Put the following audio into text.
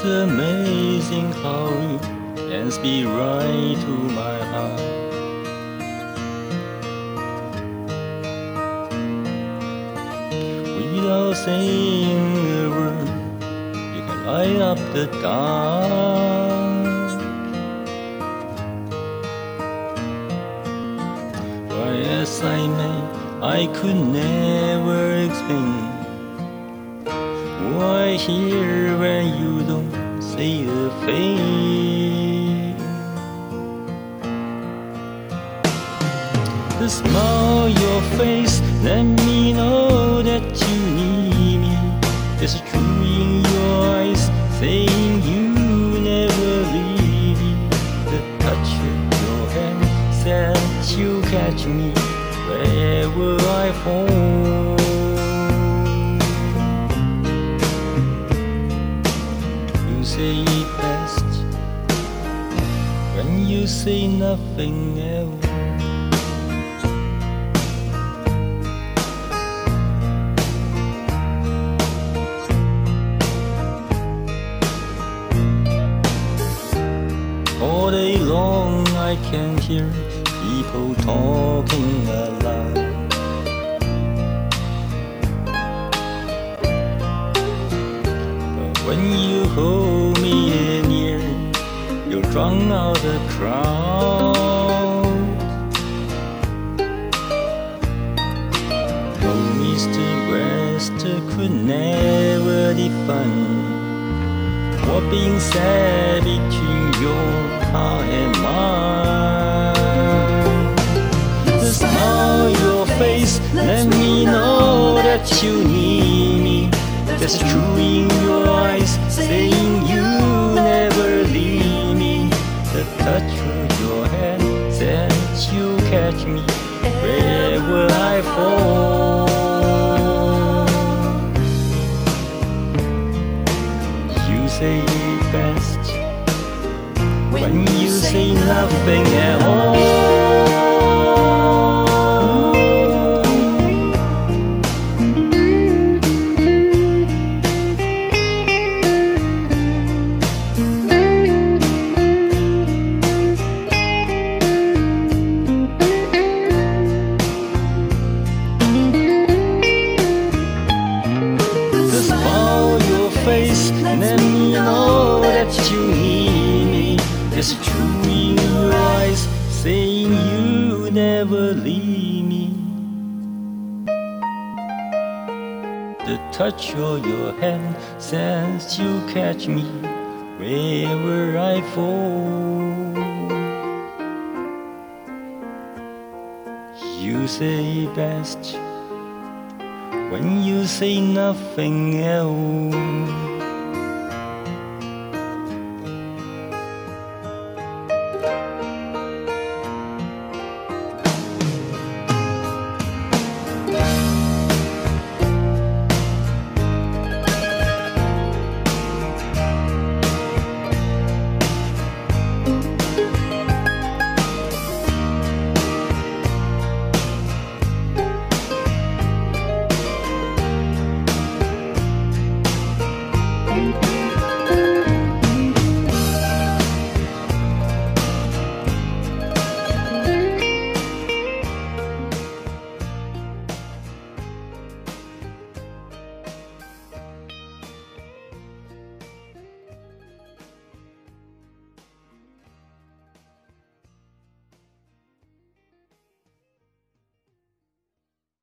amazing how you can speak right to my heart. Without saying a word, you can light up the dark. Try as I may, I could never explain why here when you don't say a thing. The smile on your face let me know that you need me. There's a truth in your eyes saying you never leave me. The touch of your hand said you catch me wherever I fall. You say it best when you say nothing else. All day long I can hear people talking aloud. But when you hold me near, you drown out the crowd. No Mr. West could never define what being said between your heart and mine. The smile on your face let me know that you need me. There's a truth in your eyes saying you never leave me. The touch of your hand said you catch me wherever I fall. You say it best when you say nothing at all. The smile on your face let me know that you need me. There's a truth in your eyes saying you never leave me. The touch of your hand says you catch me wherever I fall. You say best when you say nothing else.